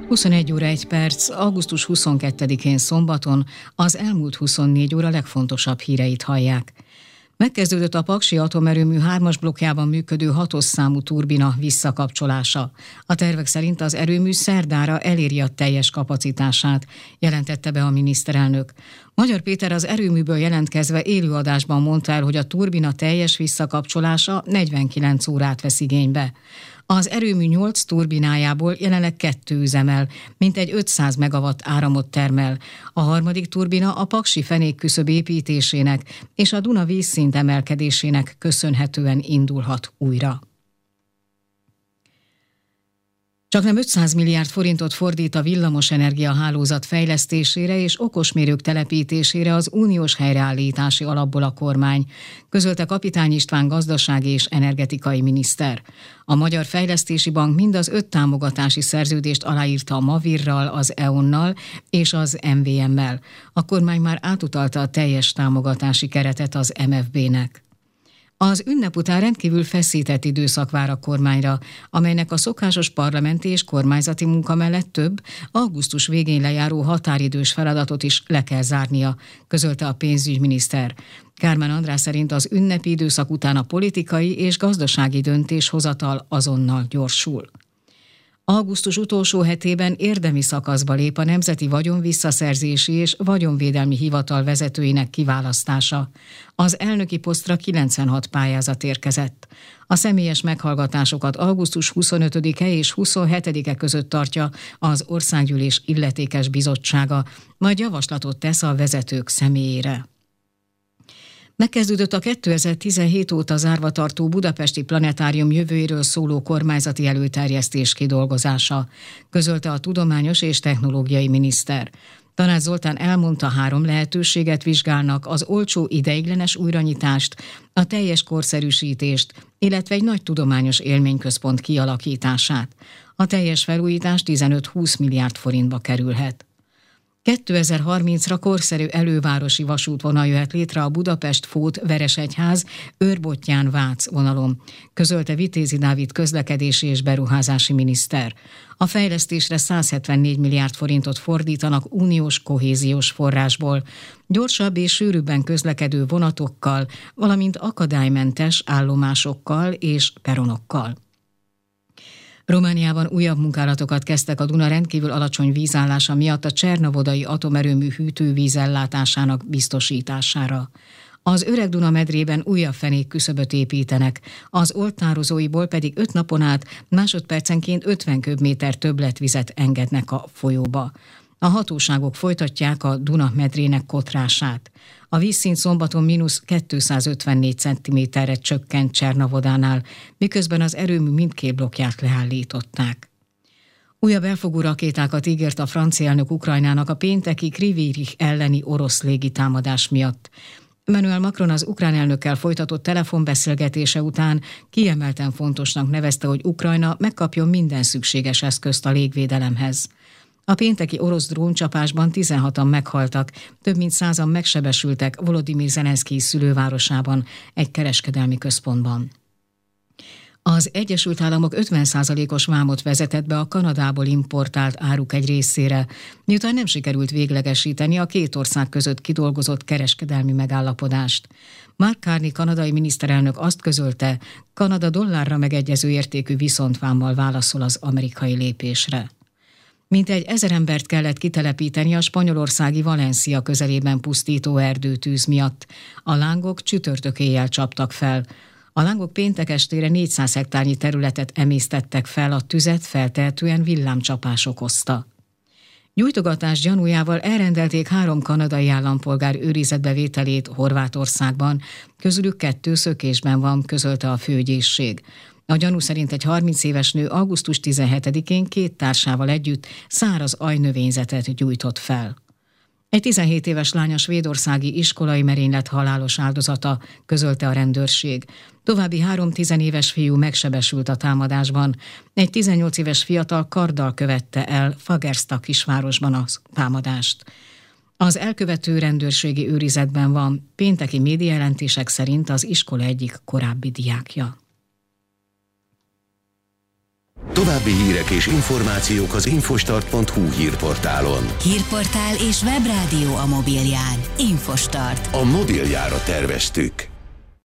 21 óra 1 perc, augusztus 22-én szombaton az elmúlt 24 óra legfontosabb híreit hallják. Megkezdődött a Paksi atomerőmű 3-as blokkjában működő 6-os számú turbina visszakapcsolása. A tervek szerint az erőmű szerdára eléri a teljes kapacitását, jelentette be a miniszterelnök. Magyar Péter az erőműből jelentkezve élőadásban mondta el, hogy a turbina teljes visszakapcsolása 49 órát vesz igénybe. Az erőmű 8 turbinájából jelenleg 2 üzemel, mintegy 500 megawatt áramot termel. A harmadik turbina a Paksi fenékküszöb építésének és a Duna vízszint emelkedésének köszönhetően indulhat újra. Csaknem 500 milliárd forintot fordít a villamosenergia hálózat fejlesztésére és okosmérők telepítésére az uniós helyreállítási alapból a kormány, közölte Kapitány István gazdasági és energetikai miniszter. A Magyar Fejlesztési Bank mind az 5 támogatási szerződést aláírta a Mavirral, az EON-nal és az MVM-mel. A kormány már átutalta a teljes támogatási keretet az MFB-nek. Az ünnep után rendkívül feszített időszak vár a kormányra, amelynek a szokásos parlamenti és kormányzati munka mellett több, augusztus végén lejáró határidős feladatot is le kell zárnia, közölte a pénzügyminiszter. Kármán András szerint az ünnepi időszak után a politikai és gazdasági döntéshozatal azonnal gyorsul. Augusztus utolsó hetében érdemi szakaszba lép a Nemzeti Vagyonvisszaszerzési és Vagyonvédelmi Hivatal vezetőinek kiválasztása. Az elnöki posztra 96 pályázat érkezett. A személyes meghallgatásokat augusztus 25-e és 27-e között tartja az Országgyűlés Illetékes Bizottsága, majd javaslatot tesz a vezetők személyére. Megkezdődött a 2017 óta zárva tartó Budapesti Planetárium jövőjéről szóló kormányzati előterjesztés kidolgozása, közölte a tudományos és technológiai miniszter. Tanács Zoltán elmondta, 3 lehetőséget vizsgálnak: az olcsó ideiglenes újranyitást, a teljes korszerűsítést, illetve egy nagy tudományos élményközpont kialakítását. A teljes felújítás 15-20 milliárd forintba kerülhet. 2030-ra korszerű elővárosi vasútvonal jöhet létre a Budapest-Fót-Veresegyház Őrbottyán-Vác vonalon, közölte Vitézi Dávid közlekedési és beruházási miniszter. A fejlesztésre 174 milliárd forintot fordítanak uniós kohéziós forrásból, gyorsabb és sűrűbben közlekedő vonatokkal, valamint akadálymentes állomásokkal és peronokkal. Romániában újabb munkálatokat kezdtek a Duna rendkívül alacsony vízállása miatt a Csernavodai atomerőmű hűtővízellátásának biztosítására. Az Öreg Duna medrében újabb fenékküszöböt építenek, az oltározóiból pedig 5 napon át másodpercenként 50 köbméter többletvizet engednek a folyóba. A hatóságok folytatják a Duna medrének kotrását. A vízszint szombaton -254 cm-re csökkent Csernavodánál, miközben az erőmű mindkét blokkját leállították. Újabb elfogó rakétákat ígért a francia elnök Ukrajnának a pénteki Kryvyi elleni orosz légitámadás miatt. Emmanuel Macron az ukrán elnökkel folytatott telefonbeszélgetése után kiemelten fontosnak nevezte, hogy Ukrajna megkapjon minden szükséges eszközt a légvédelemhez. A pénteki orosz dróncsapásban 16-an meghaltak, több mint 100-an megsebesültek Volodymyr Zelenszkij szülővárosában, egy kereskedelmi központban. Az Egyesült Államok 50%-os vámot vezetett be a Kanadából importált áruk egy részére, miután nem sikerült véglegesíteni a 2 ország között kidolgozott kereskedelmi megállapodást. Mark Carney kanadai miniszterelnök azt közölte, Kanada dollárra megegyező értékű viszontvámmal válaszol az amerikai lépésre. Mintegy 1000 embert kellett kitelepíteni a spanyolországi Valencia közelében pusztító erdőtűz miatt. A lángok csütörtök éjjel csaptak fel. A lángok péntek estére 400 hektárnyi területet emésztettek fel, a tüzet feltehetően villámcsapás okozta. Gyújtogatás gyanújával elrendelték 3 kanadai állampolgár őrizetbevételét Horvátországban, közülük 2 szökésben van, közölte a főügyészség. A gyanú szerint egy 30 éves nő augusztus 17-én 2 társával együtt száraz ajnövényzetet gyújtott fel. Egy 17 éves lány a svédországi iskolai merénylet halálos áldozata, közölte a rendőrség. További 3 10-éves fiú megsebesült a támadásban. Egy 18 éves fiatal karddal követte el Fagersta kisvárosban a támadást. Az elkövető rendőrségi őrizetben van, pénteki médiajelentések szerint az iskola egyik korábbi diákja. További hírek és információk az infostart.hu hírportálon. Hírportál és webrádió a mobilján. Infostart. A mobiljára terveztük.